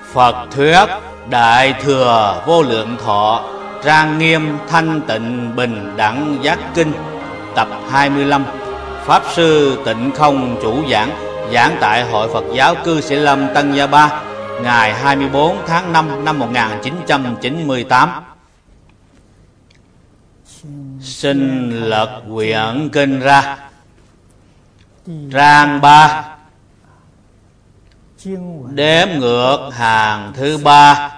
Phật thuyết Đại Thừa Vô Lượng Thọ Trang Nghiêm Thanh Tịnh Bình Đẳng Giác Kinh Tập 25. Pháp Sư Tịnh Không chủ giảng. Giảng tại Hội Phật giáo Cư Sĩ Lâm Tân Gia Ba, ngày 24 tháng 5 năm 1998. Xin lật quyển kinh ra. Trang 3, đếm ngược hàng thứ 3,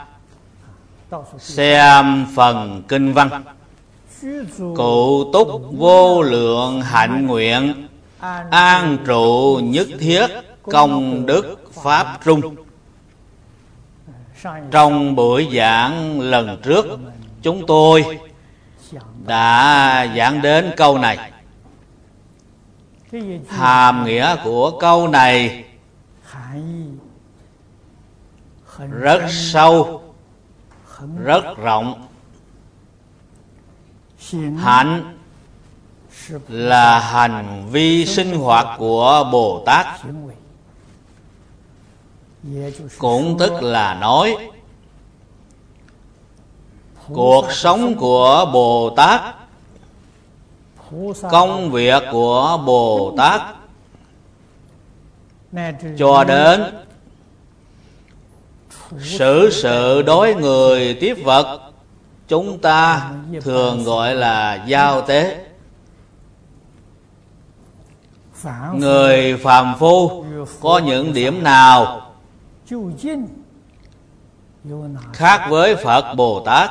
xem phần kinh văn. Cụ túc vô lượng hạnh nguyện, an trụ nhất thiết công đức pháp trung. Trong buổi giảng lần trước, chúng tôi đã giảng đến câu này. Hàm nghĩa của câu này rất sâu, rất rộng. Hạnh là hành vi sinh hoạt của Bồ Tát, cũng tức là nói cuộc sống của Bồ Tát, công việc của Bồ Tát, cho đến xử sự đối người tiếp vật, chúng ta thường gọi là giao tế. Người phàm phu có những điểm nào khác với Phật Bồ Tát?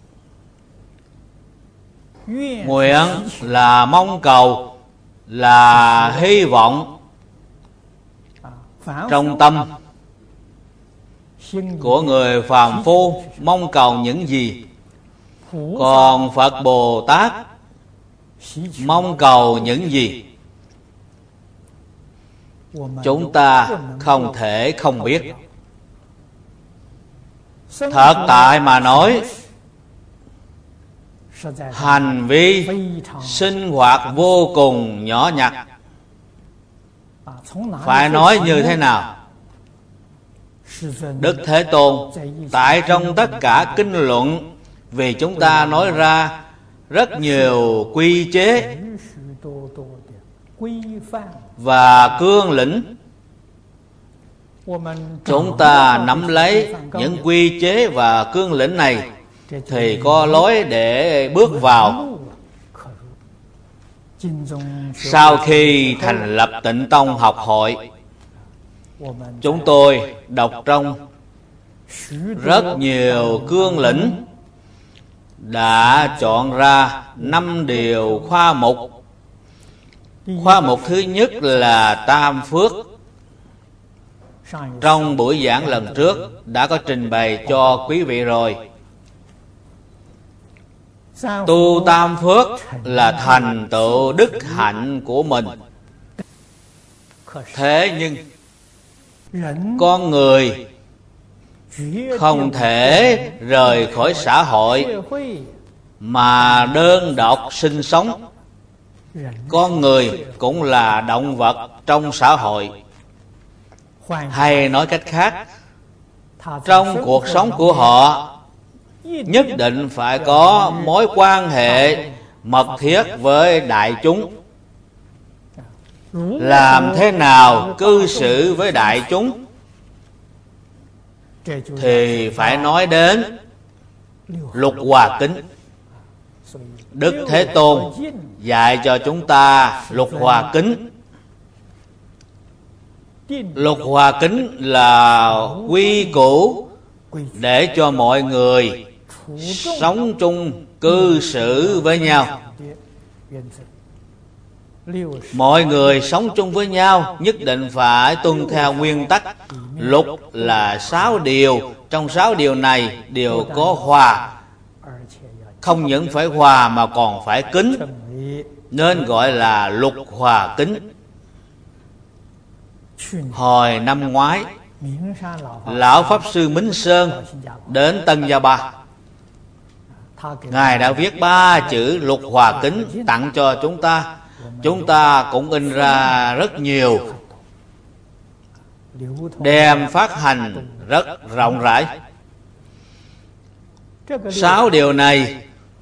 Nguyện là mong cầu, là hy vọng. Trong tâm của người phàm phu mong cầu những gì? Còn Phật Bồ Tát mong cầu những gì? Chúng ta không thể không biết. Thật tại mà nói, hành vi sinh hoạt vô cùng nhỏ nhặt. Phải nói như thế nào? Đức Thế Tôn tại trong tất cả kinh luận, vì chúng ta nói ra rất nhiều quy chế và cương lĩnh. Chúng ta nắm lấy những quy chế và cương lĩnh này thì có lối để bước vào. Sau khi thành lập Tịnh Tông học hội, chúng tôi đọc trong rất nhiều cương lĩnh, đã chọn ra 5 điều khoa mục. Khoa mục thứ nhất là tam phước. Trong buổi giảng lần trước đã có trình bày cho quý vị rồi. Tu tam phước là thành tựu đức hạnh của mình. Thế nhưng con người không thể rời khỏi xã hội mà đơn độc sinh sống. Con người cũng là động vật trong xã hội. Hay nói cách khác, trong cuộc sống của họ nhất định phải có mối quan hệ mật thiết với đại chúng. Làm thế nào cư xử với đại chúng thì phải nói đến lục hòa kính. Đức Thế Tôn dạy cho chúng ta lục hòa kính. Lục hòa kính là quy củ để cho mọi người sống chung, cư xử với nhau. Mọi người sống chung với nhau nhất định phải tuân theo nguyên tắc. Lục là 6 điều. Trong 6 điều này đều có hòa. Không những phải hòa mà còn phải kính, nên gọi là lục hòa kính. Hồi năm ngoái, Lão Pháp Sư Mính Sơn đến Tân Gia Ba. Ngài đã viết 3 chữ lục hòa kính tặng cho chúng ta. Chúng ta cũng in ra rất nhiều. đem phát hành rất rộng rãi. 6 điều này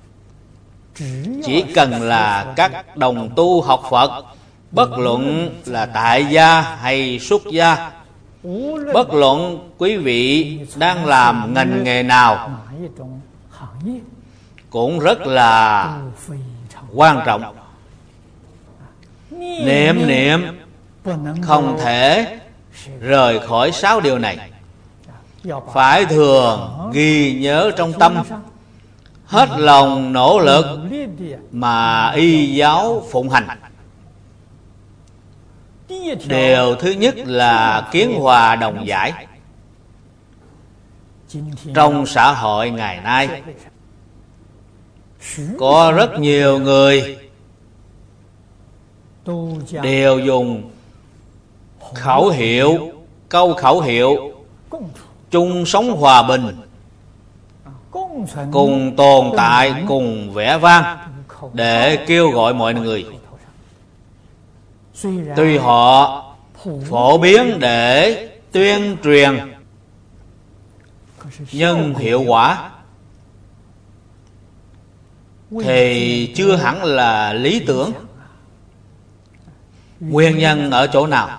chỉ cần là các đồng tu học Phật, bất luận là tại gia hay xuất gia, bất luận quý vị đang làm ngành nghề nào, cũng rất là quan trọng. Niệm không thể rời khỏi 6 điều này, phải thường ghi nhớ trong tâm, hết lòng nỗ lực mà y giáo phụng hành. Điều thứ nhất là kiến hòa đồng giải. Trong xã hội ngày nay, có rất nhiều người đều dùng khẩu hiệu, câu khẩu hiệu chung sống hòa bình, cùng tồn tại, cùng vẻ vang để kêu gọi mọi người. Tuy họ phổ biến để tuyên truyền, nhưng hiệu quả thì chưa hẳn là lý tưởng. Nguyên nhân ở chỗ nào?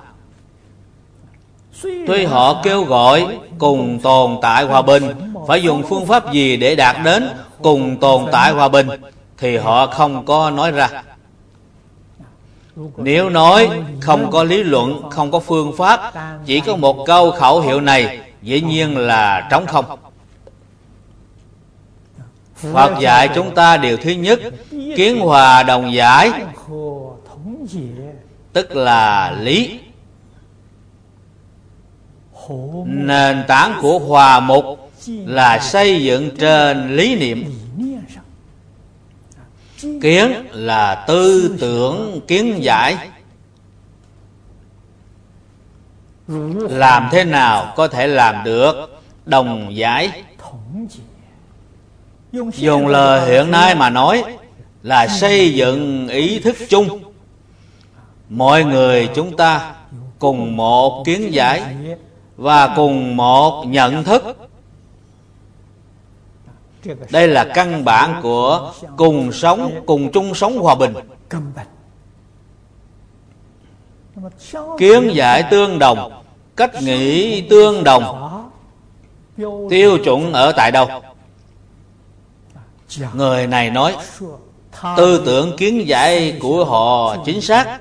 Tuy họ kêu gọi cùng tồn tại hòa bình, phải dùng phương pháp gì để đạt đến cùng tồn tại hòa bình thì họ không có nói ra. Nếu nói không có lý luận, không có phương pháp, chỉ có một câu khẩu hiệu này, dĩ nhiên là trống không. Phật dạy chúng ta điều thứ nhất, kiến hòa đồng giải, tức là lý. Nền tảng của hòa mục là xây dựng trên lý niệm. Kiến là tư tưởng kiến giải. Làm thế nào có thể làm được đồng giải? Dùng lời hiện nay mà nói là xây dựng ý thức chung. Mọi người chúng ta cùng một kiến giải và cùng một nhận thức. Đây là căn bản của cùng sống, cùng chung sống hòa bình. Kiến giải tương đồng, cách nghĩ tương đồng, tiêu chuẩn ở tại đâu? Người này nói tư tưởng kiến giải của họ chính xác,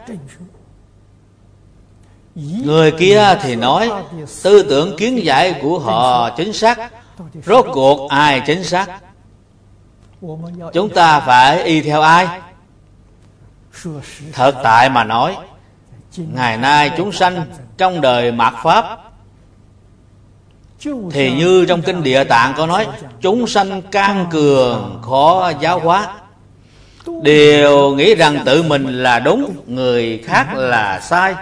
người kia thì nói tư tưởng kiến giải của họ chính xác. Rốt cuộc ai chính xác? Chúng ta phải y theo ai? Thật tại mà nói, ngày nay chúng sanh trong đời mạt Pháp thì như trong kinh Địa Tạng có nói, chúng sanh can cường khó giáo hóa, đều nghĩ rằng tự mình là đúng, người khác là sai.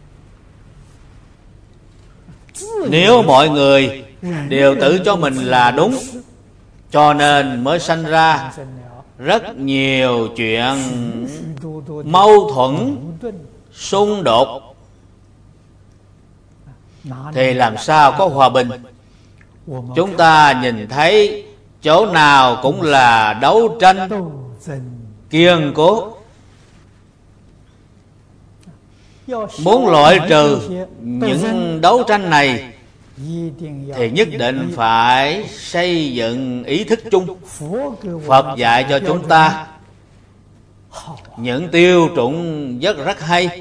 Nếu mọi người đều tự cho mình là đúng, cho nên mới sanh ra rất nhiều chuyện mâu thuẫn, xung đột, thì làm sao có hòa bình? Chúng ta nhìn thấy chỗ nào cũng là đấu tranh kiên cố. Muốn loại trừ những đấu tranh này thì nhất định phải xây dựng ý thức chung. Phật dạy cho chúng ta những tiêu chuẩn rất hay.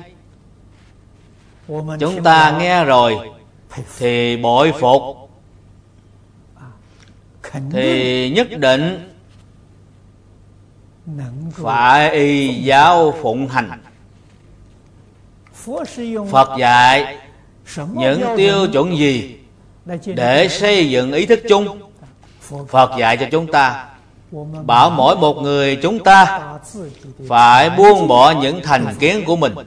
Chúng ta nghe rồi thì bội phục, thì nhất định phải y giáo phụng hành. Phật dạy những tiêu chuẩn gì để xây dựng ý thức chung? Phật dạy cho chúng ta, bảo mỗi một người chúng ta phải buông bỏ những thành kiến của mình,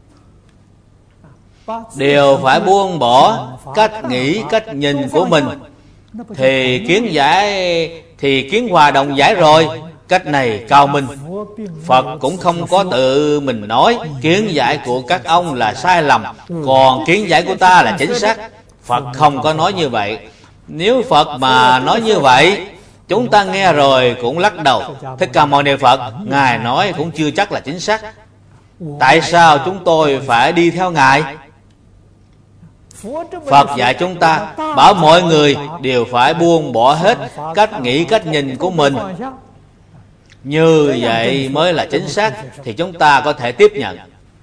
đều phải buông bỏ cách nghĩ, cách nhìn của mình, thì kiến hòa đồng giải rồi. Cách này cao minh. Phật cũng không có tự mình nói kiến giải của các ông là sai lầm, còn kiến giải của ta là chính xác. Phật không có nói như vậy. Nếu Phật mà nói như vậy, chúng ta nghe rồi cũng lắc đầu. Thích Ca Mâu Ni Phật, Ngài nói cũng chưa chắc là chính xác. Tại sao chúng tôi phải đi theo Ngài? Phật dạy chúng ta bảo mọi người đều phải buông bỏ hết cách nghĩ, cách nhìn của mình. Như vậy mới là chính xác, thì chúng ta có thể tiếp nhận.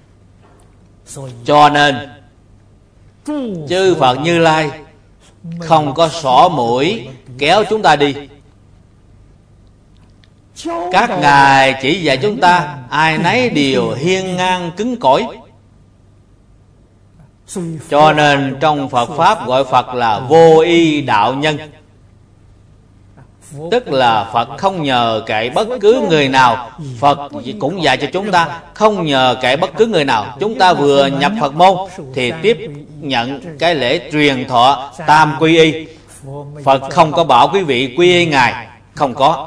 Cho nên chư Phật Như Lai không có xỏ mũi kéo chúng ta đi. Các ngài chỉ dạy chúng ta ai nấy đều hiên ngang cứng cỏi. Cho nên trong Phật Pháp gọi Phật là vô y đạo nhân. Tức là Phật không nhờ cậy bất cứ người nào. Phật cũng dạy cho chúng ta không nhờ cậy bất cứ người nào. Chúng ta vừa nhập Phật môn thì tiếp nhận cái lễ truyền thọ tam quy y. Phật không có bảo quý vị quy y Ngài, không có.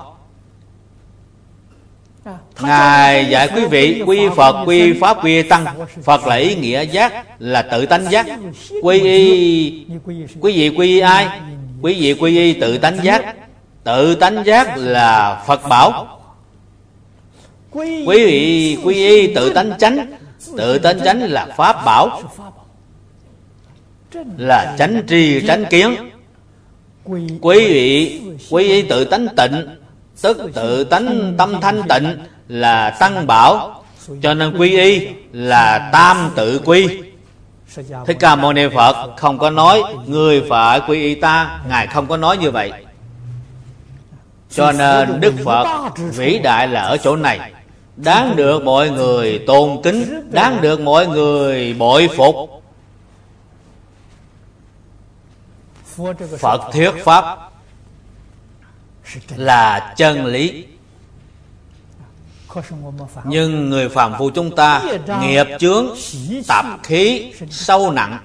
Ngài dạy quý vị quy Phật, quy Pháp, quy Tăng. Phật là ý nghĩa giác, là tự tánh giác. Quy y, quý vị quy y ai? Quý vị quy y tự tánh giác. Tự tánh giác là Phật bảo. Quý vị quy y tự tánh chánh. Tự tánh chánh là Pháp bảo, là chánh tri chánh kiến. Quý vị quy y tự tánh tịnh, tức tự tánh tâm thanh tịnh, là Tăng bảo. Cho nên quy y là tam tự quy. Thích Ca Mâu Ni Phật không có nói người phải quy y ta. Ngài không có nói như vậy. Cho nên Đức Phật vĩ đại là ở chỗ này, đáng được mọi người tôn kính, đáng được mọi người bội phục. Phật thuyết Pháp là chân lý. Nhưng người phàm phu chúng ta nghiệp chướng, tạp khí sâu nặng.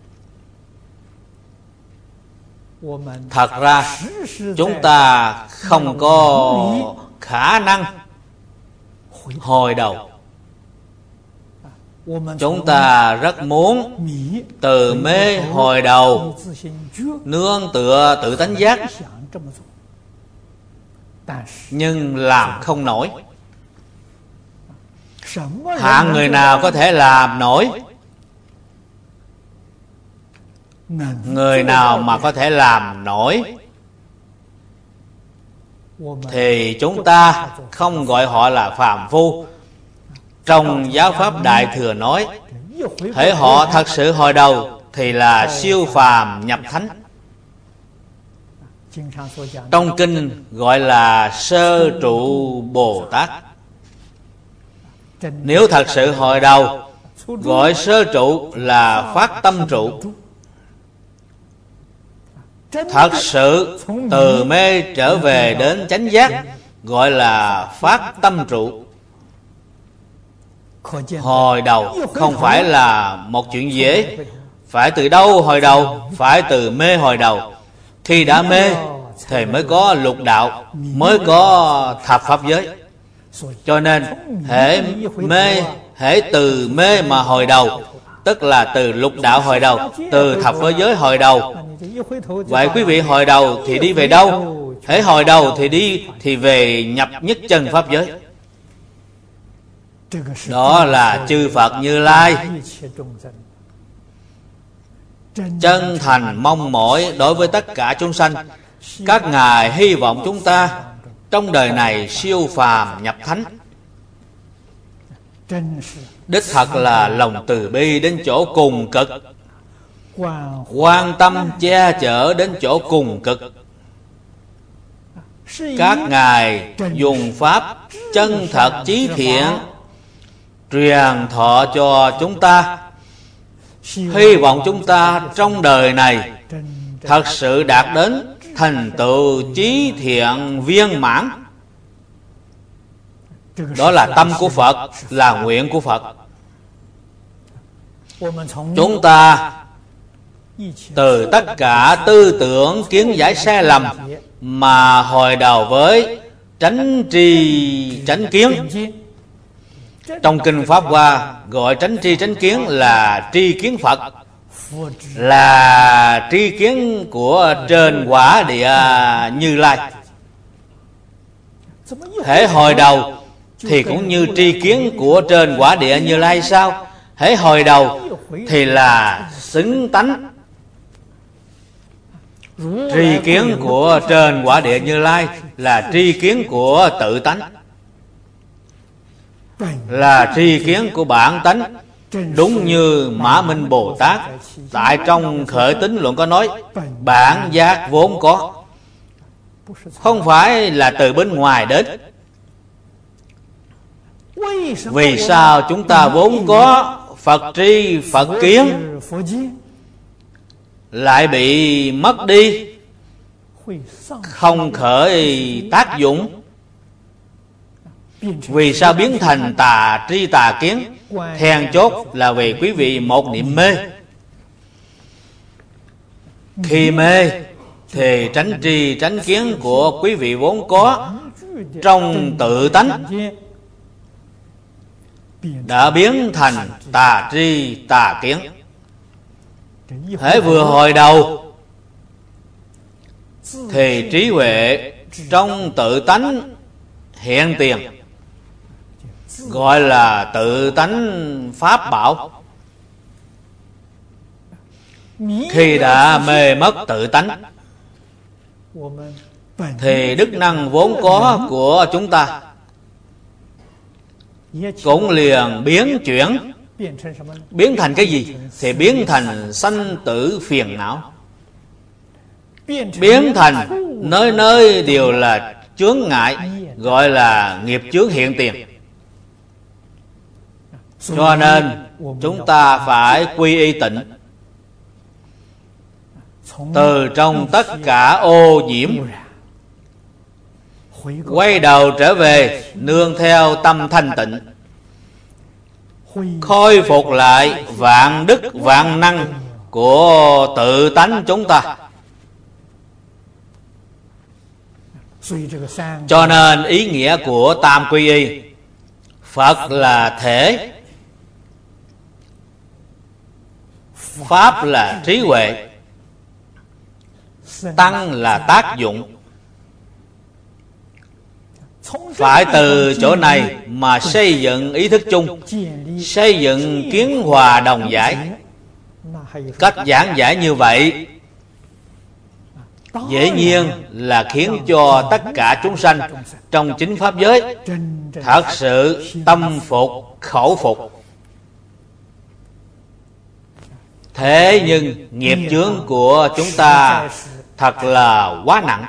Thật ra chúng ta không có khả năng hồi đầu. Chúng ta rất muốn từ mê hồi đầu, nương tựa tự tánh giác, nhưng làm không nổi. Hạng người nào có thể làm nổi? Người nào mà có thể làm nổi thì chúng ta không gọi họ là phàm phu. Trong giáo pháp Đại Thừa nói, hễ họ thật sự hồi đầu thì là siêu phàm nhập thánh. Trong kinh gọi là sơ trụ Bồ Tát. Nếu thật sự hồi đầu, gọi sơ trụ là phát tâm trụ. Thật sự từ mê trở về đến chánh giác, gọi là phát tâm trụ. Hồi đầu không phải là một chuyện dễ. Phải từ đâu hồi đầu? Phải từ mê hồi đầu. Khi đã mê thì mới có lục đạo, mới có thập pháp giới. Cho nên hễ từ mê mà hồi đầu, tức là từ lục đạo hồi đầu, từ thập pháp giới hồi đầu. Vậy quý vị hồi đầu thì đi về đâu? Hễ hồi đầu thì đi thì về nhập nhất chân pháp giới. Đó là chư Phật Như Lai chân thành mong mỏi đối với tất cả chúng sanh. Các ngài hy vọng chúng ta trong đời này siêu phàm nhập thánh. Đích thật là lòng từ bi đến chỗ cùng cực, quan tâm che chở đến chỗ cùng cực. Các ngài dùng pháp chân thật chí thiện truyền thọ cho chúng ta, hy vọng chúng ta trong đời này thật sự đạt đến thành tựu chí thiện viên mãn. Đó là tâm của Phật, là nguyện của Phật. Chúng ta từ tất cả tư tưởng kiến giải sai lầm mà hồi đầu với tránh tri tránh kiến. Trong kinh Pháp Hoa gọi tránh tri tránh kiến là tri kiến Phật, là tri kiến của trên quả địa Như Lai. Hễ hồi đầu thì cũng như tri kiến của trên quả địa Như Lai sao? Hễ hồi đầu thì là xứng tánh. Tri kiến của trên quả địa Như Lai là tri kiến của tự tánh, là tri kiến của bản tánh. Đúng như Mã Minh Bồ Tát tại trong Khởi Tín Luận có nói, bản giác vốn có, không phải là từ bên ngoài đến. Vì sao chúng ta vốn có Phật tri Phật kiến lại bị mất đi, không khởi tác dụng? Vì sao biến thành tà tri tà kiến? Then chốt là vì quý vị một niệm mê. Khi mê thì tránh tri tránh kiến của quý vị vốn có trong tự tánh đã biến thành tà tri tà kiến. Hễ vừa hồi đầu thì trí huệ trong tự tánh hiện tiền, gọi là tự tánh pháp bảo. Khi đã mê mất tự tánh thì đức năng vốn có của chúng ta cũng liền biến chuyển. Biến thành cái gì? Thì biến thành sanh tử phiền não, biến thành nơi nơi đều là chướng ngại, gọi là nghiệp chướng hiện tiền. Cho nên chúng ta phải quy y tịnh, từ trong tất cả ô nhiễm quay đầu trở về, nương theo tâm thanh tịnh, khôi phục lại vạn đức vạn năng của tự tánh chúng ta. Cho nên ý nghĩa của tam quy y, Phật là thể, Pháp là trí huệ, Tăng là tác dụng. Phải từ chỗ này mà xây dựng ý thức chung, xây dựng kiến hòa đồng giải. Cách giảng giải như vậy dĩ nhiên là khiến cho tất cả chúng sanh trong chính pháp giới thật sự tâm phục khẩu phục. Thế nhưng nghiệp chướng của chúng ta thật là quá nặng,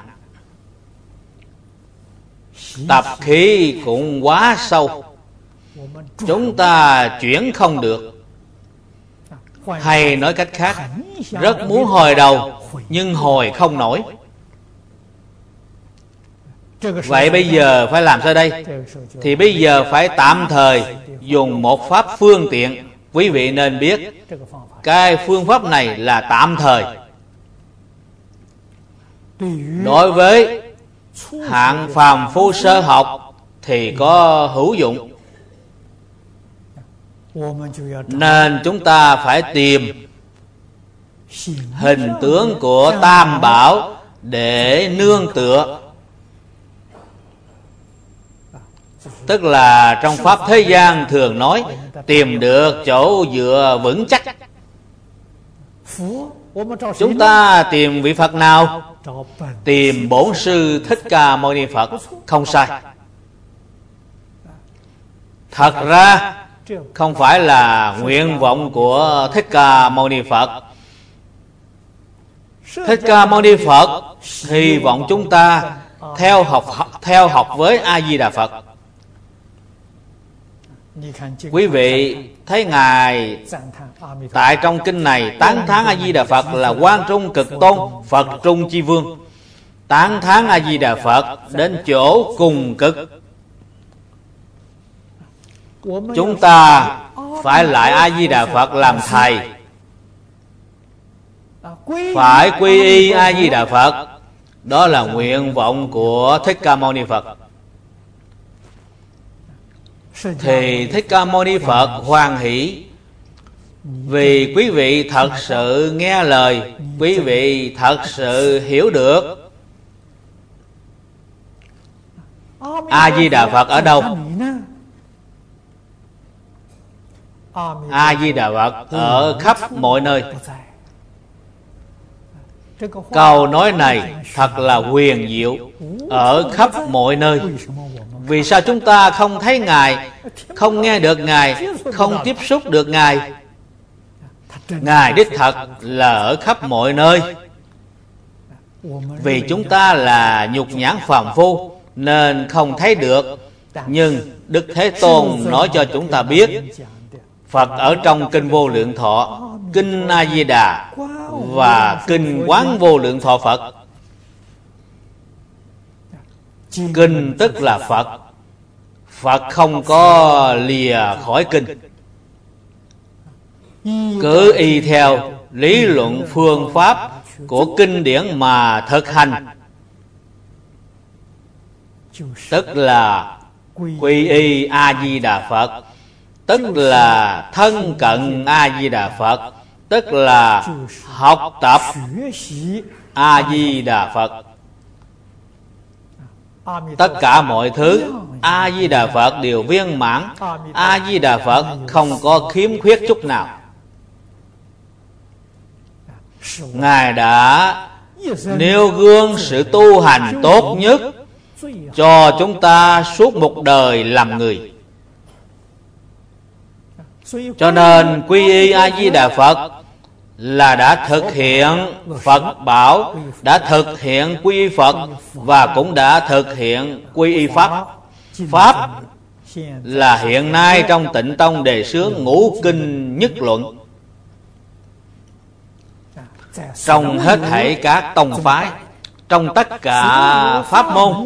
tập khí cũng quá sâu, chúng ta chuyển không được. Hay nói cách khác, rất muốn hồi đầu nhưng hồi không nổi. Vậy bây giờ phải làm sao đây? Thì bây giờ phải tạm thời dùng một pháp phương tiện. Quý vị nên biết cái phương pháp này là tạm thời. Đối với hạng phàm phu sơ học thì có hữu dụng, nên chúng ta phải tìm hình tướng của Tam Bảo để nương tựa. Tức là trong pháp thế gian thường nói tìm được chỗ dựa vững chắc. Chúng ta tìm vị Phật nào? Tìm Bổn Sư Thích Ca Mâu Ni Phật, không sai. Thật ra không phải là nguyện vọng của Thích Ca Mâu Ni Phật. Thích Ca Mâu Ni Phật hy vọng chúng ta theo học với A Di Đà Phật. Quý vị thấy Ngài tại trong kinh này tán thán A Di Đà Phật là Quang Trung Cực Tôn, Phật Trung Chi Vương. Tán thán A Di Đà Phật đến chỗ cùng cực. Chúng ta phải lại A Di Đà Phật làm thầy, phải quy y A Di Đà Phật. Đó là nguyện vọng của Thích Ca Mâu Ni Phật. thì Thích Ca Mâu Ni Phật hoan hỷ, vì quý vị thật sự nghe lời, quý vị thật sự hiểu được. A Di Đà Phật ở đâu? A Di Đà Phật ở khắp mọi nơi. Câu nói này thật là huyền diệu, ở khắp mọi nơi. Vì sao chúng ta không thấy Ngài, không nghe được Ngài, không tiếp xúc được Ngài? Ngài đích thật là ở khắp mọi nơi. Vì chúng ta là nhục nhãn phàm phu nên không thấy được. Nhưng Đức Thế Tôn nói cho chúng ta biết, Phật ở trong Kinh Vô Lượng Thọ, Kinh A Di Đà và Kinh Quán Vô Lượng Thọ Phật. Kinh tức là Phật, Phật không có lìa khỏi kinh. Cứ y theo lý luận phương pháp của kinh điển mà thực hành, tức là quy y A Di Đà Phật, tức là thân cận A Di Đà Phật, tức là học tập A Di Đà Phật. Tất cả mọi thứ A Di Đà Phật đều viên mãn. A Di Đà Phật không có khiếm khuyết chút nào. Ngài đã nêu gương sự tu hành tốt nhất cho chúng ta suốt một đời làm người. Cho nên quy y A Di Đà Phật là đã thực hiện Phật bảo, đã thực hiện quy y Phật, và cũng đã thực hiện quy y Pháp. Pháp là hiện nay trong Tịnh Tông đề xướng Ngũ Kinh Nhất Luận. Trong hết thảy các tông phái, trong tất cả pháp môn,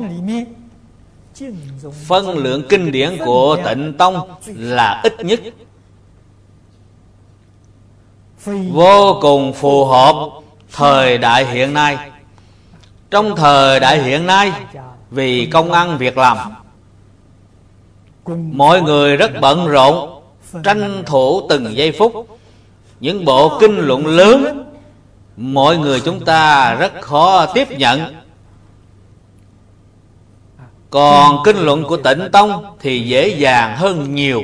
phân lượng kinh điển của Tịnh Tông là ít nhất, vô cùng phù hợp thời đại hiện nay. Trong thời đại hiện nay, vì công ăn việc làm, mọi người rất bận rộn, tranh thủ từng giây phút. Những bộ kinh luận lớn, mọi người chúng ta rất khó tiếp nhận. Còn kinh luận của Tịnh Tông thì dễ dàng hơn nhiều.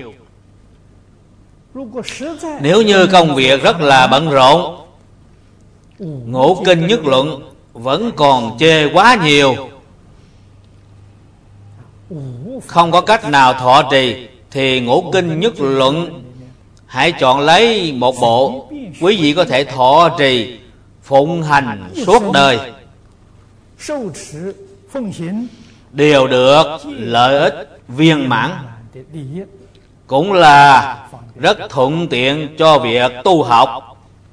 Nếu như công việc rất là bận rộn, Ngũ Kinh Nhất Luận vẫn còn chê quá nhiều, không có cách nào thọ trì, thì Ngũ Kinh Nhất Luận hãy chọn lấy một bộ quý vị có thể thọ trì phụng hành suốt đời, đều được lợi ích viên mãn, cũng là rất thuận tiện cho việc tu học.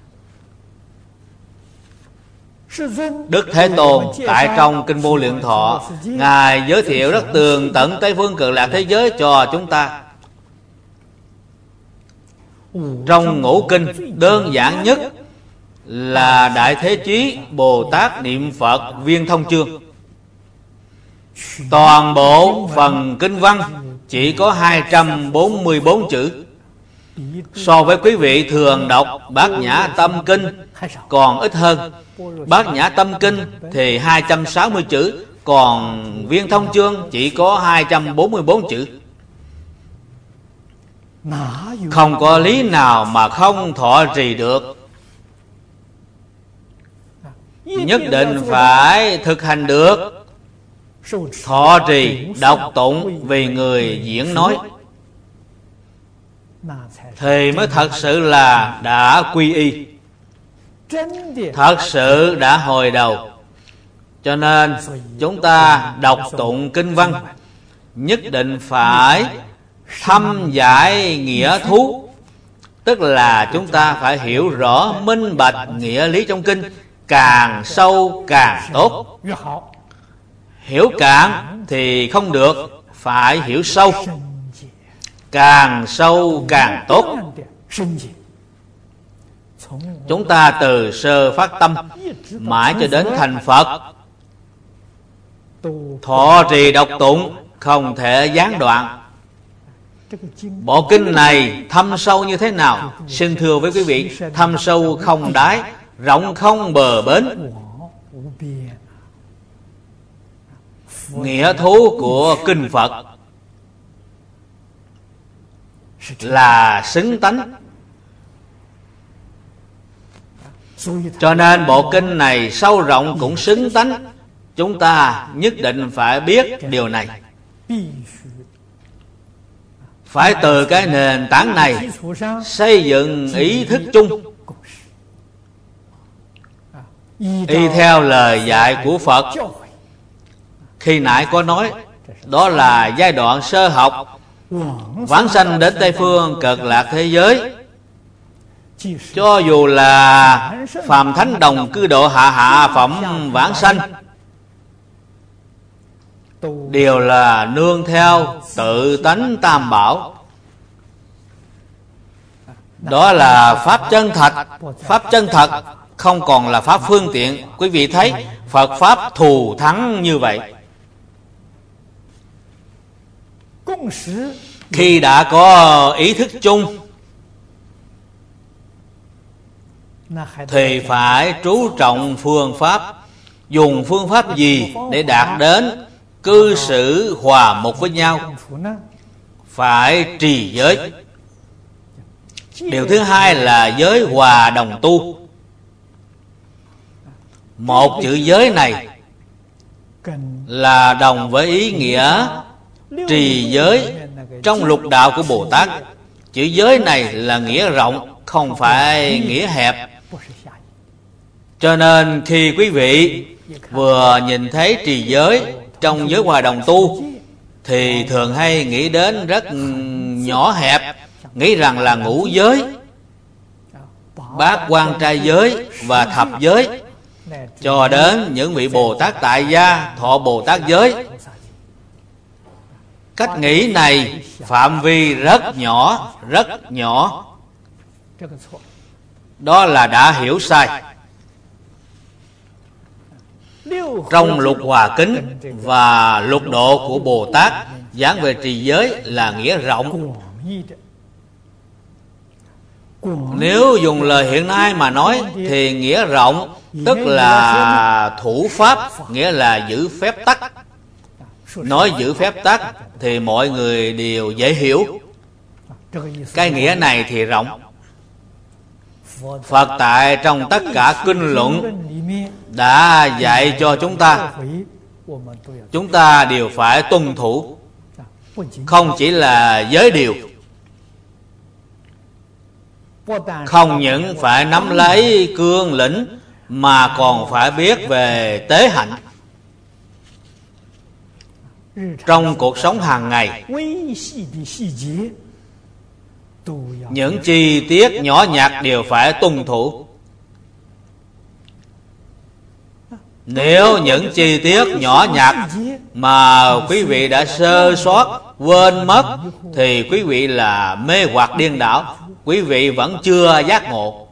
Đức Thế Tôn tại trong Kinh Vô Lượng Thọ, Ngài giới thiệu rất tường tận Tây Phương Cực Lạc thế giới cho chúng ta. Trong Ngũ Kinh, đơn giản nhất là Đại Thế Chí Bồ Tát Niệm Phật Viên Thông Chương. Toàn bộ phần kinh văn chỉ có 244 chữ. So với quý vị thường đọc Bát Nhã Tâm Kinh còn ít hơn. Bát Nhã Tâm Kinh thì 260 chữ, còn Viên Thông Chương chỉ có 244 chữ. Không có lý nào mà không thọ trì được. Nhất định phải thực hành được. Thọ trì, đọc tụng vì người diễn nói, thì mới thật sự là đã quy y, thật sự đã hồi đầu. Cho nên chúng ta đọc tụng kinh văn nhất định phải thâm giải nghĩa thú, tức là chúng ta phải hiểu rõ minh bạch nghĩa lý trong kinh, càng sâu càng tốt. Hiểu cạn thì không được, phải hiểu sâu, càng sâu càng tốt. Chúng ta từ sơ phát tâm mãi cho đến thành Phật, thọ trì đọc tụng không thể gián đoạn. Bộ kinh này thâm sâu như thế nào? Xin thưa với quý vị, thâm sâu không đáy, rộng không bờ bến. Nghĩa thú của kinh Phật là xứng tánh. Cho nên bộ kinh này sâu rộng cũng xứng tánh. Chúng ta nhất định phải biết điều này. Phải từ cái nền tảng này xây dựng ý thức chung, y theo lời dạy của Phật. Khi nãy có nói, đó là giai đoạn sơ học, vãng sanh đến Tây Phương Cực Lạc thế giới. Cho dù là phàm thánh đồng cư độ hạ phẩm vãng sanh, đều là nương theo tự tánh tam bảo. Đó là pháp chân thật. Pháp chân thật không còn là pháp phương tiện. Quý vị thấy Phật pháp thù thắng như vậy. Khi đã có ý thức chung thì phải chú trọng phương pháp. Dùng phương pháp gì để đạt đến cư xử hòa một với nhau? Phải trì giới. Điều thứ hai là giới hòa đồng tu. Một chữ giới này là đồng với ý nghĩa trì giới trong lục đạo của Bồ Tát. Chữ giới này là nghĩa rộng, không phải nghĩa hẹp. Cho nên khi quý vị vừa nhìn thấy trì giới trong giới hòa đồng tu thì thường hay nghĩ đến rất nhỏ hẹp, nghĩ rằng là ngũ giới, bát quan trai giới và thập giới, cho đến những vị Bồ Tát tại gia thọ Bồ Tát giới. Cách nghĩ này phạm vi rất nhỏ, rất nhỏ. Đó là đã hiểu sai. Trong lục hòa kính và lục độ của Bồ Tát giảng về trì giới là nghĩa rộng. Nếu dùng lời hiện nay mà nói thì nghĩa rộng tức là thủ pháp, nghĩa là giữ phép tắc. Nói giữ phép tắc thì mọi người đều dễ hiểu. Cái nghĩa này thì rộng. Phật tại trong tất cả kinh luận đã dạy cho chúng ta đều phải tuân thủ. Không chỉ là giới điều, không những phải nắm lấy cương lĩnh mà còn phải biết về tế hạnh. Trong cuộc sống hàng ngày, những chi tiết nhỏ nhặt đều phải tuân thủ. Nếu những chi tiết nhỏ nhặt mà quý vị đã sơ sót, quên mất thì quý vị là mê hoặc điên đảo. Quý vị vẫn chưa giác ngộ.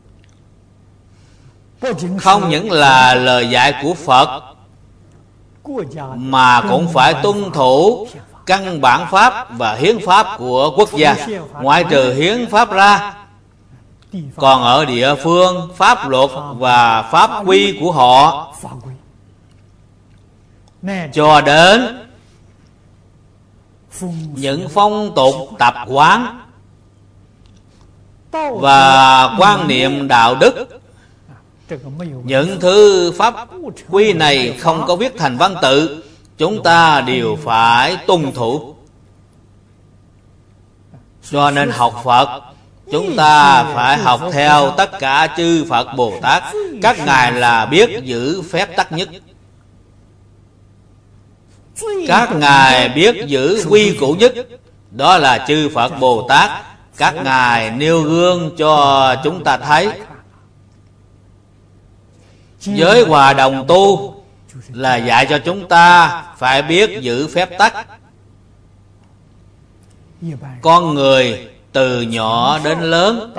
Không những là lời dạy của Phật mà cũng phải tuân thủ căn bản pháp và hiến pháp của quốc gia. Ngoại trừ hiến pháp ra, còn ở địa phương pháp luật và pháp quy của họ, cho đến những phong tục tập quán và quan niệm đạo đức, những thứ pháp quy này không có viết thành văn tự, chúng ta đều phải tuân thủ. Cho nên học Phật, chúng ta phải học theo tất cả chư Phật Bồ Tát. Các ngài là biết giữ phép tắc nhất. Các ngài biết giữ quy củ nhất. Đó là chư Phật Bồ Tát. Các ngài nêu gương cho chúng ta thấy. Giới hòa đồng tu là dạy cho chúng ta phải biết giữ phép tắc. Con người từ nhỏ đến lớn,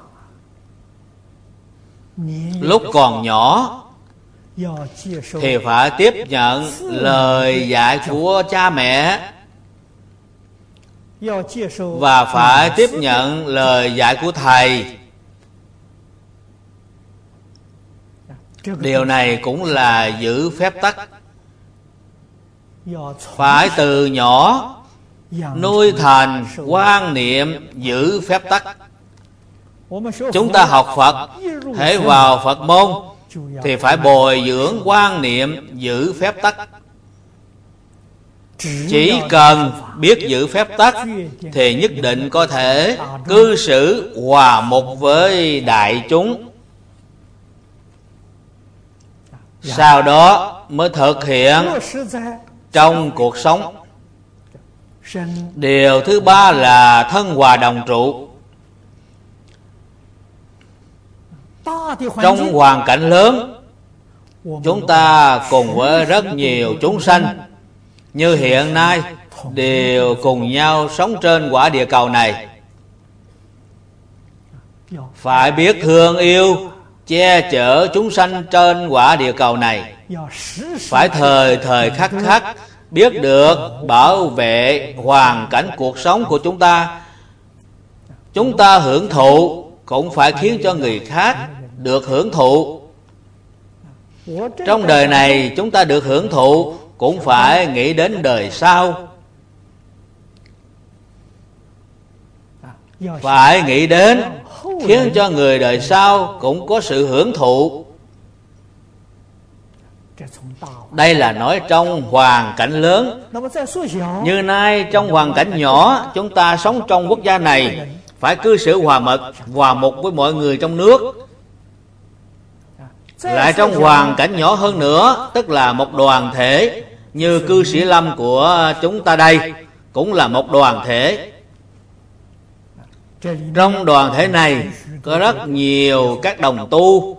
lúc còn nhỏ thì phải tiếp nhận lời dạy của cha mẹ. và phải tiếp nhận lời dạy của Thầy. Điều này cũng là giữ phép tắc. Phải từ nhỏ nuôi thành quan niệm giữ phép tắc. Chúng ta học Phật, hễ vào Phật môn thì phải bồi dưỡng quan niệm giữ phép tắc. Chỉ cần biết giữ phép tắc thì nhất định có thể cư xử hòa mục với đại chúng. Sau đó mới thực hiện trong cuộc sống. Điều thứ ba là thân hòa đồng trụ. Trong hoàn cảnh lớn, chúng ta cùng với rất nhiều chúng sanh như hiện nay đều cùng nhau sống trên quả địa cầu này. Phải biết thương yêu, che chở chúng sanh trên quả địa cầu này. Phải thời thời khắc khắc biết được bảo vệ hoàn cảnh cuộc sống của chúng ta. Chúng ta hưởng thụ cũng phải khiến cho người khác được hưởng thụ. Trong đời này chúng ta được hưởng thụ cũng phải nghĩ đến đời sau. Phải nghĩ đến khiến cho người đời sau cũng có sự hưởng thụ. Đây là nói trong hoàn cảnh lớn. Như nay trong hoàn cảnh nhỏ, chúng ta sống trong quốc gia này phải cư xử hòa mục với mọi người trong nước. Lại trong hoàn cảnh nhỏ hơn nữa, tức là một đoàn thể, như cư sĩ Lâm của chúng ta đây cũng là một đoàn thể. Trong đoàn thể này có rất nhiều các đồng tu.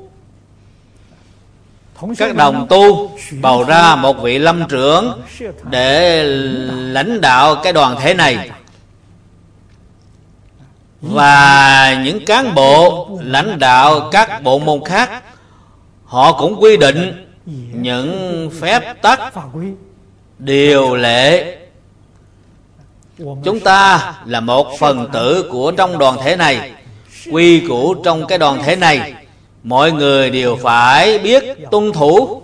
Các đồng tu bầu ra một vị lâm trưởng để lãnh đạo cái đoàn thể này. Và những cán bộ lãnh đạo các bộ môn khác, họ cũng quy định những phép tắc, điều lệ. Chúng ta là một phần tử của trong đoàn thể này. Quy củ trong cái đoàn thể này mọi người đều phải biết tuân thủ.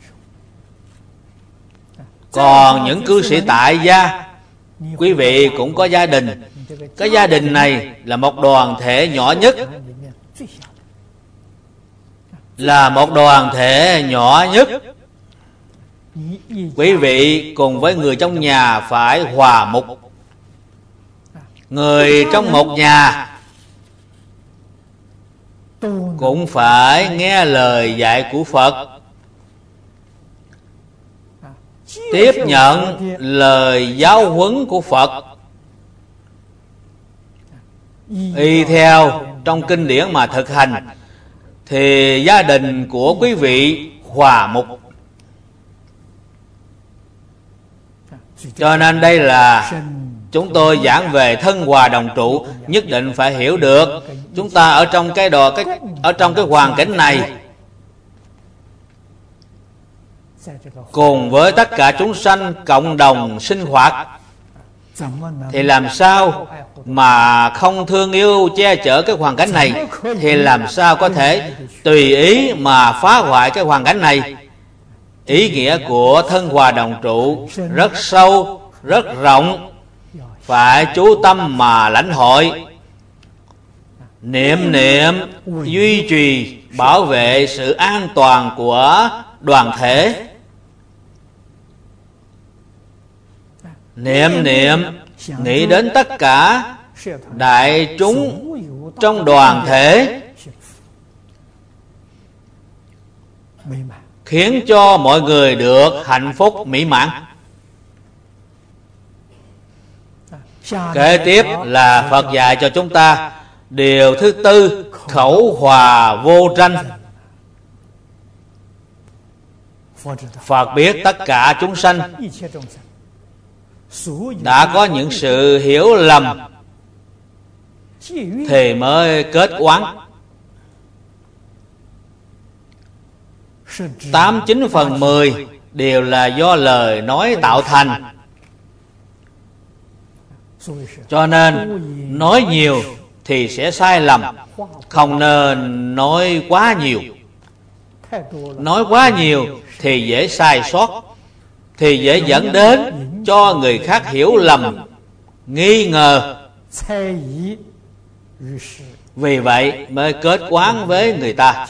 Còn những cư sĩ tại gia, quý vị cũng có gia đình. Cái gia đình này là một đoàn thể nhỏ nhất. Là một đoàn thể nhỏ nhất. Quý vị cùng với người trong nhà phải hòa mục. Người trong một nhà cũng phải nghe lời dạy của Phật, tiếp nhận lời giáo huấn của Phật, y theo trong kinh điển mà thực hành, thì gia đình của quý vị hòa mục. Cho nên đây là chúng tôi giảng về thân hòa đồng trụ. Nhất định phải hiểu được chúng ta ở trong cái hoàn cảnh này, cùng với tất cả chúng sanh cộng đồng sinh hoạt, thì làm sao mà không thương yêu che chở cái hoàn cảnh này, thì làm sao có thể tùy ý mà phá hoại cái hoàn cảnh này. Ý nghĩa của thân hòa đồng trụ rất sâu, rất rộng, phải chú tâm mà lãnh hội. Niệm duy trì bảo vệ sự an toàn của đoàn thể. Niệm nghĩ đến tất cả đại chúng trong đoàn thể, khiến cho mọi người được hạnh phúc mỹ mãn. Kế tiếp là Phật dạy cho chúng ta điều thứ tư, khẩu hòa vô tranh. Phật biết tất cả chúng sanh đã có những sự hiểu lầm thì mới kết oán. 89/10 đều là do lời nói tạo thành. Cho nên nói nhiều thì sẽ sai lầm, không nên nói quá nhiều. Nói quá nhiều thì dễ sai sót, thì dễ dẫn đến cho người khác hiểu lầm, nghi ngờ. Vì vậy mới kết oán với người ta.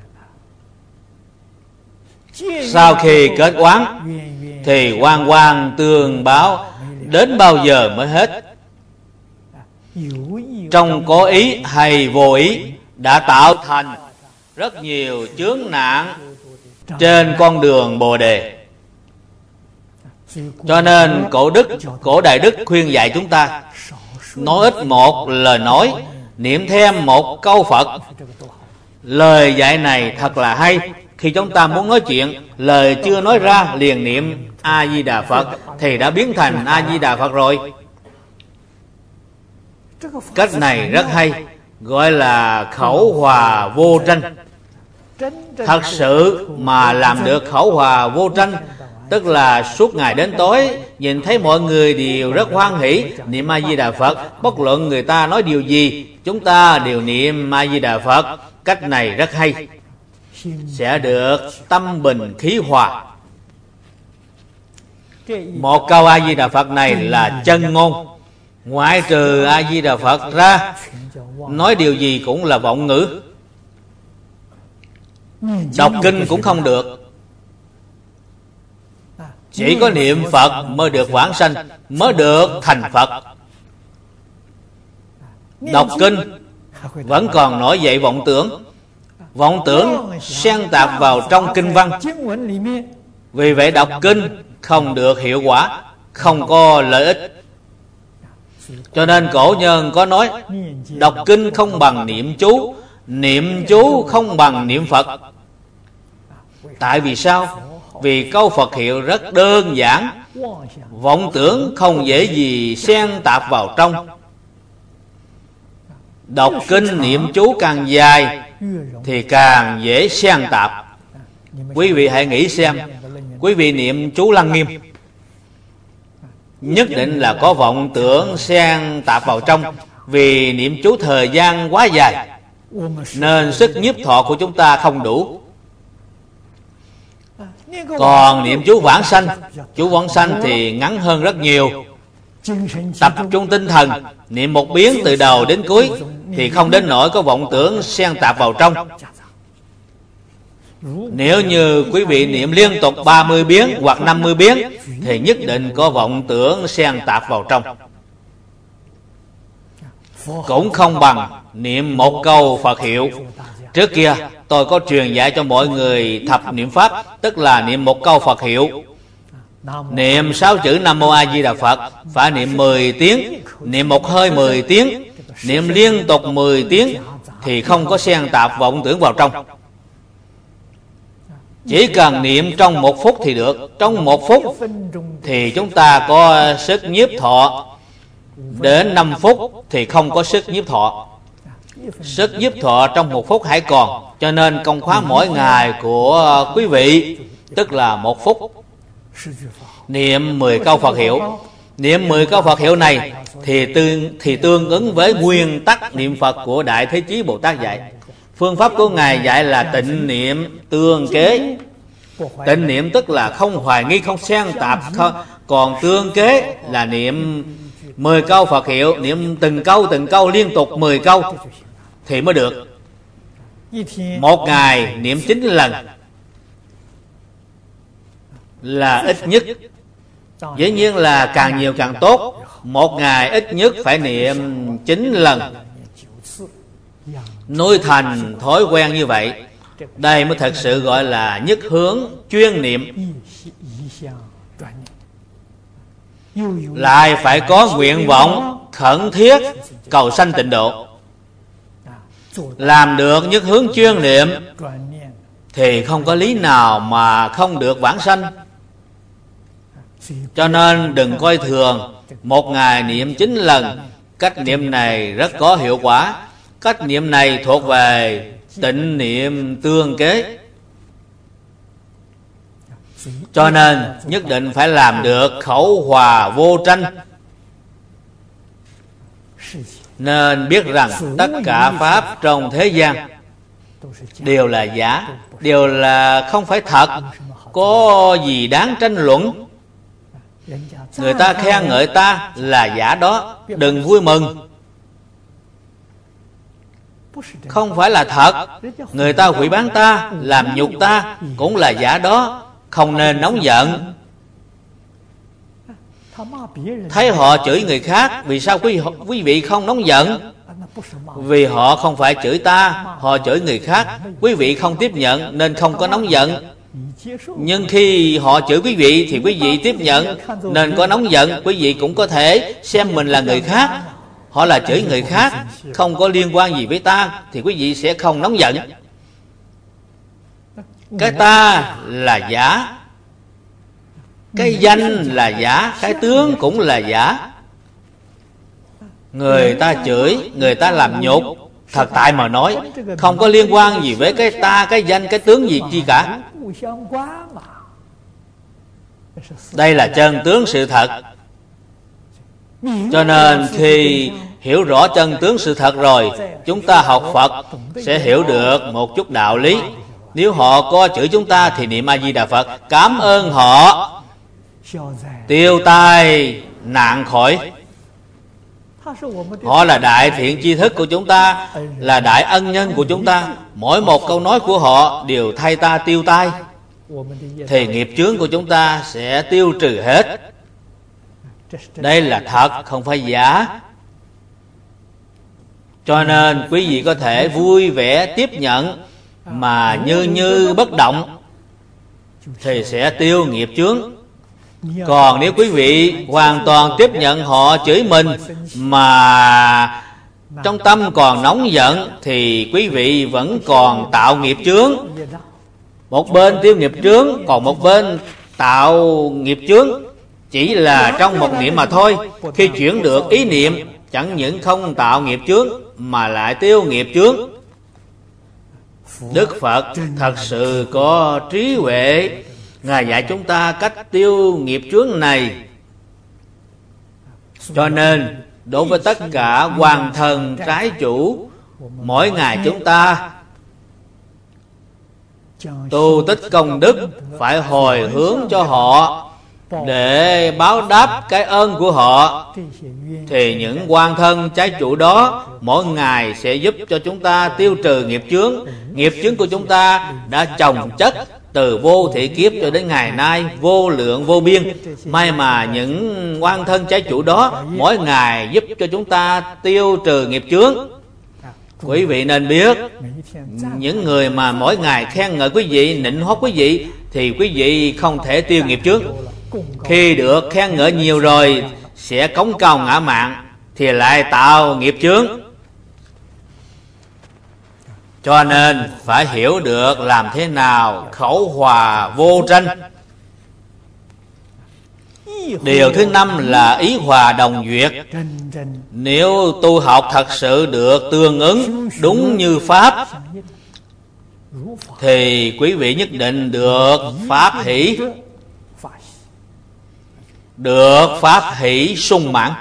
Sau khi kết oán thì oan oan tương báo, đến bao giờ mới hết? Trong có ý hay vô ý đã tạo thành rất nhiều chướng nạn trên con đường Bồ Đề. Cho nên cổ Đại Đức khuyên dạy chúng ta nói ít một lời nói, niệm thêm một câu Phật. Lời dạy này thật là hay. Khi chúng ta muốn nói chuyện, lời chưa nói ra liền niệm A-di-đà Phật thì đã biến thành A-di-đà Phật rồi. Cách này rất hay, gọi là khẩu hòa vô tranh. Thật sự mà làm được khẩu hòa vô tranh, tức là suốt ngày đến tối nhìn thấy mọi người đều rất hoan hỷ niệm A-di-đà Phật. Bất luận người ta nói điều gì, chúng ta đều niệm A-di-đà Phật. Cách này rất hay, sẽ được tâm bình khí hòa. Một câu A-di-đà Phật này là chân ngôn. Ngoại trừ A-di-đà Phật ra, nói điều gì cũng là vọng ngữ. Đọc kinh cũng không được. Chỉ có niệm Phật mới được vãng sanh, mới được thành Phật. Đọc kinh vẫn còn nổi dậy vọng tưởng. Vọng tưởng xen tạp vào trong kinh văn. Vì vậy đọc kinh không được hiệu quả, không có lợi ích. Cho nên cổ nhân có nói đọc kinh không bằng niệm chú, niệm chú không bằng niệm Phật. Tại vì sao? Vì câu Phật hiệu rất đơn giản, vọng tưởng không dễ gì xen tạp vào trong. Đọc kinh niệm chú càng dài thì càng dễ xen tạp. Quý vị hãy nghĩ xem, quý vị niệm chú Lăng Nghiêm, nhất định là có vọng tưởng xen tạp vào trong. Vì niệm chú thời gian quá dài nên sức nhiếp thọ của chúng ta không đủ. Còn niệm chú vãng sanh, chú vãng sanh thì ngắn hơn rất nhiều. Tập trung tinh thần, niệm một biến từ đầu đến cuối thì không đến nỗi có vọng tưởng xen tạp vào trong. Nếu như quý vị niệm liên tục 30 biến hoặc 50 biến thì nhất định có vọng tưởng xen tạp vào trong. Cũng không bằng niệm một câu Phật hiệu. Trước kia tôi có truyền dạy cho mọi người thập niệm pháp, tức là niệm một câu Phật hiệu. Niệm 6 chữ Nam Mô A Di Đà Phật phải niệm 10 tiếng, niệm một hơi 10 tiếng, niệm liên tục 10 tiếng thì không có xen tạp vọng tưởng vào trong. Chỉ cần niệm trong 1 phút thì được. Trong 1 phút thì chúng ta có sức nhiếp thọ. Đến 5 phút thì không có sức nhiếp thọ. Sức nhiếp thọ trong 1 phút hãy còn. Cho nên công khóa mỗi ngày của quý vị tức là 1 phút. Niệm 10 câu Phật hiệu. Niệm 10 câu Phật hiệu này thì tương ứng với nguyên tắc niệm Phật của Đại Thế Chí Bồ Tát dạy. Phương pháp của Ngài dạy là tịnh niệm tương kế. Tịnh niệm tức là không hoài nghi, không xen tạp. Còn tương kế là niệm 10 câu Phật hiệu, niệm từng câu liên tục 10 câu thì mới được. Một ngày niệm 9 lần là ít nhất. Dĩ nhiên là càng nhiều càng tốt. Một ngày ít nhất phải niệm 9 lần, nuôi thành thói quen như vậy. Đây mới thật sự gọi là nhất hướng chuyên niệm. Lại phải có nguyện vọng khẩn thiết cầu sanh tịnh độ. Làm được nhất hướng chuyên niệm thì không có lý nào mà không được vãng sanh. Cho nên đừng coi thường một ngày niệm 9 lần. Cách niệm này rất có hiệu quả. Cách niệm này thuộc về tịnh niệm tương kế. Cho nên nhất định phải làm được khẩu hòa vô tranh. nên biết rằng tất cả pháp trong thế gian đều là giả, đều là không phải thật, có gì đáng tranh luận. Người ta khen ngợi ta là giả đó, đừng vui mừng. Không phải là thật. Người ta hủy bán ta, làm nhục ta, cũng là giả đó, không nên nóng giận. Thấy họ chửi người khác, vì sao quý vị không nóng giận? Vì họ không phải chửi ta, họ chửi người khác. Quý vị không tiếp nhận nên không có nóng giận. Nhưng khi họ chửi quý vị thì quý vị tiếp nhận nên có nóng giận. Quý vị cũng có thể xem mình là người khác, họ là chửi người khác, không có liên quan gì với ta, thì quý vị sẽ không nóng giận. Cái ta là giả, cái danh là giả, cái tướng cũng là giả. Người ta chửi, người ta làm nhục, thật tại mà nói không có liên quan gì với cái ta, cái danh, cái tướng gì chi cả. Đây là chân tướng sự thật. Cho nên khi hiểu rõ chân tướng sự thật rồi, chúng ta học Phật sẽ hiểu được một chút đạo lý. Nếu họ có chửi chúng ta thì niệm A Di Đà Phật, cảm ơn họ, tiêu tai nạn khỏi. Họ là đại thiện tri thức của chúng ta, là đại ân nhân của chúng ta. Mỗi một câu nói của họ đều thay ta tiêu tai, thì nghiệp chướng của chúng ta sẽ tiêu trừ hết. Đây là thật, không phải giả. Cho nên quý vị có thể vui vẻ tiếp nhận mà như bất động, thì sẽ tiêu nghiệp chướng. Còn nếu quý vị hoàn toàn tiếp nhận họ chửi mình mà trong tâm còn nóng giận, thì quý vị vẫn còn tạo nghiệp chướng. Một bên tiêu nghiệp chướng, còn một bên tạo nghiệp chướng. Chỉ là trong một niệm mà thôi. Khi chuyển được ý niệm, chẳng những không tạo nghiệp chướng mà lại tiêu nghiệp chướng. Đức Phật thật sự có trí huệ, Ngài dạy chúng ta cách tiêu nghiệp chướng này. Cho nên đối với tất cả hoàng thần trái chủ, mỗi ngày chúng ta tu tích công đức, phải hồi hướng cho họ để báo đáp cái ơn của họ. Thì những quan thân trái chủ đó mỗi ngày sẽ giúp cho chúng ta tiêu trừ nghiệp chướng. Nghiệp chướng của chúng ta đã chồng chất từ vô thị kiếp cho đến ngày nay, vô lượng vô biên. May mà những quan thân trái chủ đó mỗi ngày giúp cho chúng ta tiêu trừ nghiệp chướng. Quý vị nên biết, những người mà mỗi ngày khen ngợi quý vị, nịnh hót quý vị, thì quý vị không thể tiêu nghiệp chướng. Khi được khen ngợi nhiều rồi sẽ cống cao ngã mạn, thì lại tạo nghiệp chướng. Cho nên phải hiểu được làm thế nào khẩu hòa vô tranh. Điều thứ 5 là ý hòa đồng duyệt. Nếu tu học thật sự được tương ứng đúng như Pháp, thì quý vị nhất định được Pháp hỷ, được Pháp hỷ sung mãn.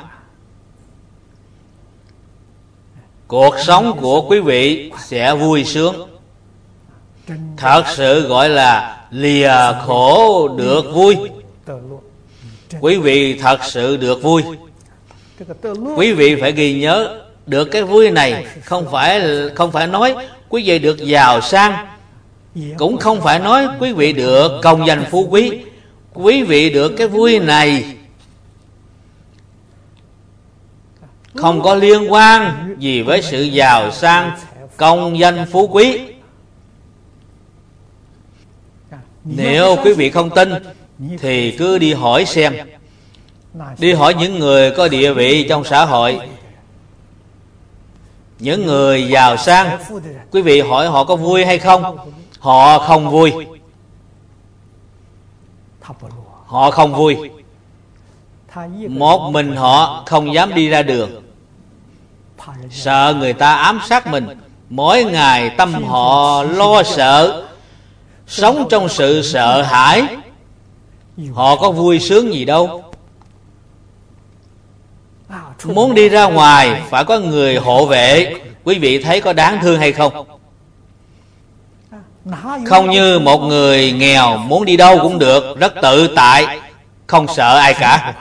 Cuộc sống của quý vị sẽ vui sướng. Thật sự gọi là lìa khổ được vui. Quý vị thật sự được vui. Quý vị phải ghi nhớ, được cái vui này không phải nói quý vị được giàu sang, cũng không phải nói quý vị được công danh phú quý. Quý vị được cái vui này không có liên quan gì với sự giàu sang, công danh phú quý. Nếu quý vị không tin thì cứ đi hỏi xem. Đi hỏi những người có địa vị trong xã hội, những người giàu sang. Quý vị hỏi họ có vui hay không? Họ không vui. Họ không vui. Một mình họ không dám đi ra đường, sợ người ta ám sát mình. Mỗi ngày tâm họ lo sợ, sống trong sự sợ hãi. Họ có vui sướng gì đâu. Muốn đi ra ngoài phải có người hộ vệ. Quý vị thấy có đáng thương hay không? Không như một người nghèo muốn đi đâu cũng được, rất tự tại, không sợ ai cả.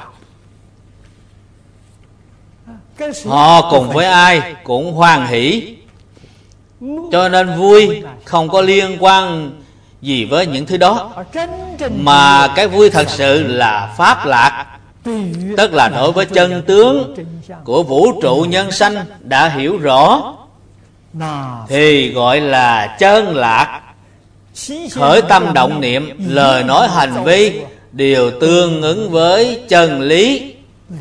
Họ cùng với ai cũng hoan hỷ, cho nên vui không có liên quan gì với những thứ đó. Mà cái vui thật sự là pháp lạc, tức là đối với chân tướng của vũ trụ nhân sanh đã hiểu rõ, thì gọi là chân lạc. Khởi tâm động niệm, lời nói hành vi đều tương ứng với chân lý,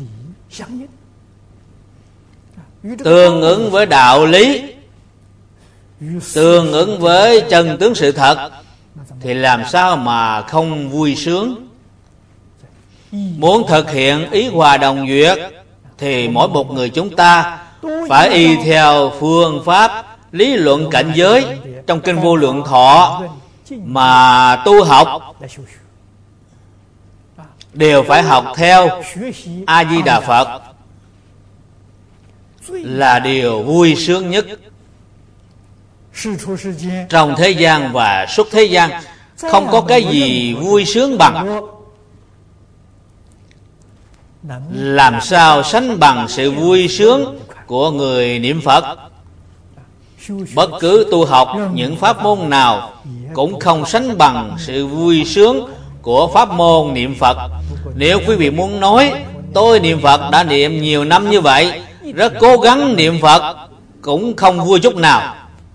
tương ứng với đạo lý, tương ứng với chân tướng sự thật, thì làm sao mà không vui sướng. Muốn thực hiện ý hòa đồng duyệt thì mỗi một người chúng ta phải y theo phương pháp lý luận cảnh giới trong kinh Vô Lượng Thọ mà tu học, đều phải học theo A Di Đà Phật, là điều vui sướng nhất. Trong thế gian và xuất thế gian không có cái gì vui sướng bằng. Làm sao sánh bằng sự vui sướng của người niệm Phật? Bất cứ tu học những pháp môn nào cũng không sánh bằng sự vui sướng của pháp môn niệm Phật. Nếu quý vị muốn nói tôi niệm Phật đã niệm nhiều năm như vậy, rất cố gắng niệm Phật, cũng không vui chút nào.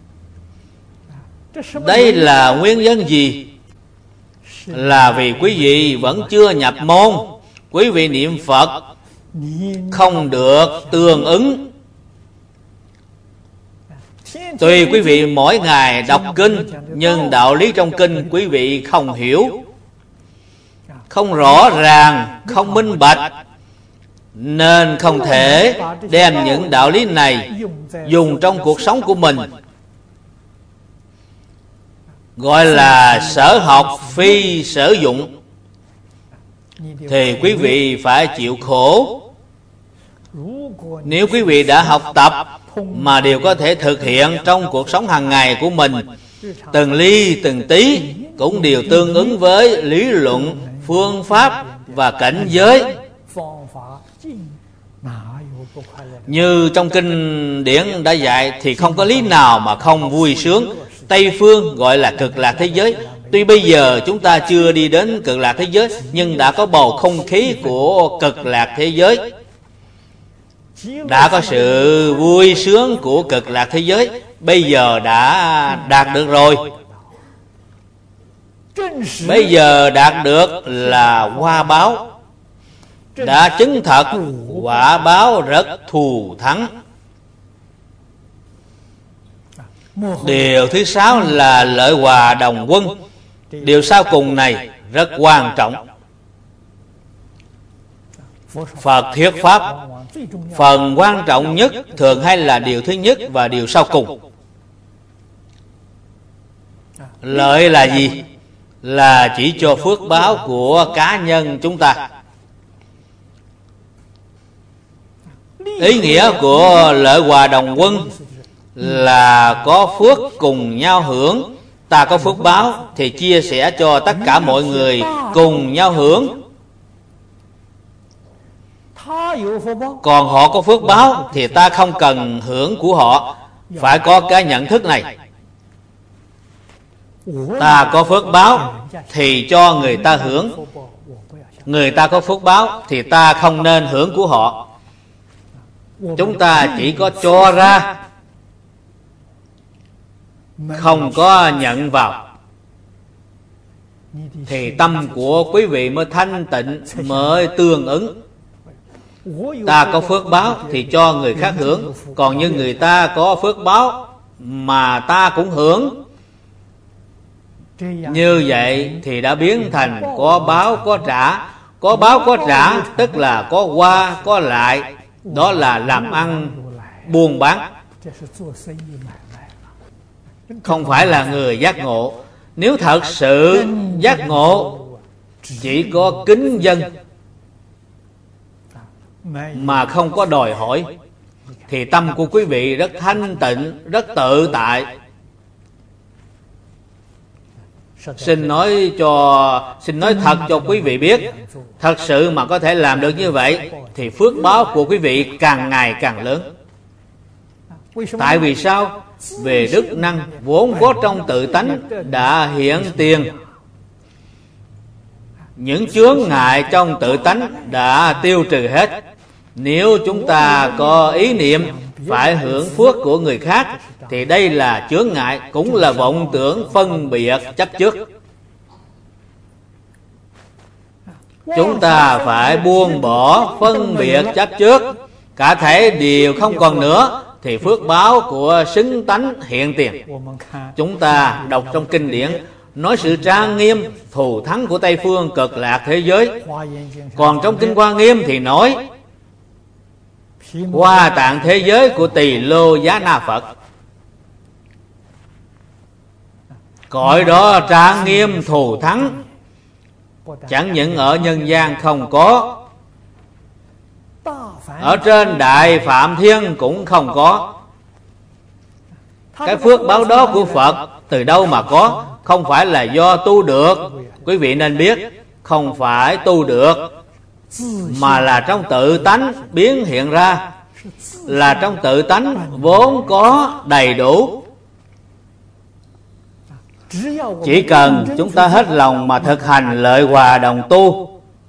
Đây là nguyên nhân gì? Là vì quý vị vẫn chưa nhập môn. Quý vị niệm Phật không được tương ứng. Tuy quý vị mỗi ngày đọc kinh, nhưng đạo lý trong kinh quý vị không hiểu, không rõ ràng, không minh bạch, nên không thể đem những đạo lý này dùng trong cuộc sống của mình. Gọi là sở học phi sở dụng, thì quý vị phải chịu khổ. Nếu quý vị đã học tập mà đều có thể thực hiện trong cuộc sống hàng ngày của mình, từng ly từng tí cũng đều tương ứng với lý luận, phương pháp và cảnh giới. Như trong kinh điển đã dạy thì không có lý nào mà không vui sướng. Tây phương gọi là cực lạc thế giới. Tuy bây giờ chúng ta chưa đi đến cực lạc thế giới, nhưng đã có bầu không khí của cực lạc thế giới, đã có sự vui sướng của cực lạc thế giới. Bây giờ đã đạt được rồi. Bây giờ đạt được là hoa báo, đã chứng thật quả báo rất thù thắng. Điều thứ 6 là lợi hòa đồng quân. Điều sau cùng này rất quan trọng. Phật thuyết pháp, phần quan trọng nhất thường hay là điều thứ nhất và điều sau cùng. Lợi là gì? Là chỉ cho phước báo của cá nhân chúng ta. Ý nghĩa của lợi hòa đồng quân là có phước cùng nhau hưởng. Ta có phước báo thì chia sẻ cho tất cả mọi người cùng nhau hưởng. Còn họ có phước báo thì ta không cần hưởng của họ. Phải có cái nhận thức này. Ta có phước báo thì cho người ta hưởng. Người ta có phước báo thì ta không nên hưởng của họ. Chúng ta chỉ có cho ra, không có nhận vào, thì tâm của quý vị mới thanh tịnh, mới tương ứng. Ta có phước báo thì cho người khác hưởng. Còn như người ta có phước báo mà ta cũng hưởng, như vậy thì đã biến thành có báo có trả. Có báo có trả tức là có qua có lại. Đó là làm ăn buôn bán, không phải là người giác ngộ. Nếu thật sự giác ngộ, chỉ có kính dân, mà không có đòi hỏi, thì tâm của quý vị rất thanh tịnh, rất tự tại. Xin nói thật cho quý vị biết, thật sự mà có thể làm được như vậy thì phước báo của quý vị càng ngày càng lớn. Tại vì sao? Về đức năng vốn có trong tự tánh đã hiện tiền, những chướng ngại trong tự tánh đã tiêu trừ hết. Nếu chúng ta có ý niệm phải hưởng phước của người khác thì đây là chướng ngại, cũng là vọng tưởng phân biệt chấp trước. Chúng ta phải buông bỏ phân biệt chấp trước, cả thể đều không còn nữa, thì phước báo của xứng tánh hiện tiền. Chúng ta đọc trong kinh điển nói sự trang nghiêm thù thắng của Tây phương cực lạc thế giới. Còn trong kinh Hoa Nghiêm thì nói Hoa Tạng thế giới của Tỳ Lô Giá Na Phật. Cõi đó trang nghiêm thù thắng, chẳng những ở nhân gian không có, ở trên Đại Phạm Thiên cũng không có. Cái phước báo đó của Phật từ đâu mà có? Không phải là do tu được. Quý vị nên biết, không phải tu được, mà là trong tự tánh biến hiện ra, là trong tự tánh vốn có đầy đủ. Chỉ cần chúng ta hết lòng mà thực hành lợi hòa đồng tu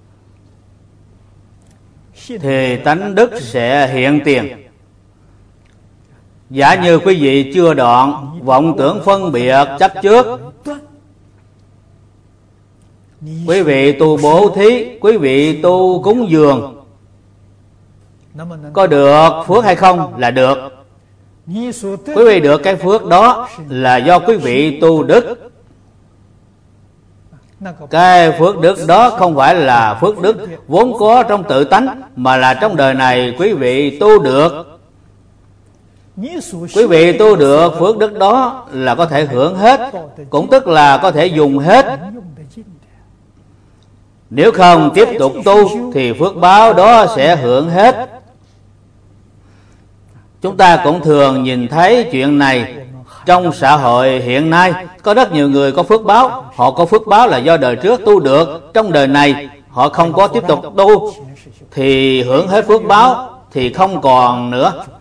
thì tánh đức sẽ hiện tiền. Giả như quý vị chưa đoạn vọng tưởng phân biệt chấp trước, quý vị tu bố thí, quý vị tu cúng dường, có được phước hay không? Là được. Quý vị được cái phước đó là do quý vị tu đức. Cái phước đức đó không phải là phước đức vốn có trong tự tánh, mà là trong đời này quý vị tu được. Quý vị tu được phước đức đó là có thể hưởng hết, cũng tức là có thể dùng hết. Nếu không tiếp tục tu thì phước báo đó sẽ hưởng hết. Chúng ta cũng thường nhìn thấy chuyện này trong xã hội hiện nay. Có rất nhiều người có phước báo. Họ có phước báo là do đời trước tu được, trong đời này họ không có tiếp tục tu thì hưởng hết phước báo thì không còn nữa.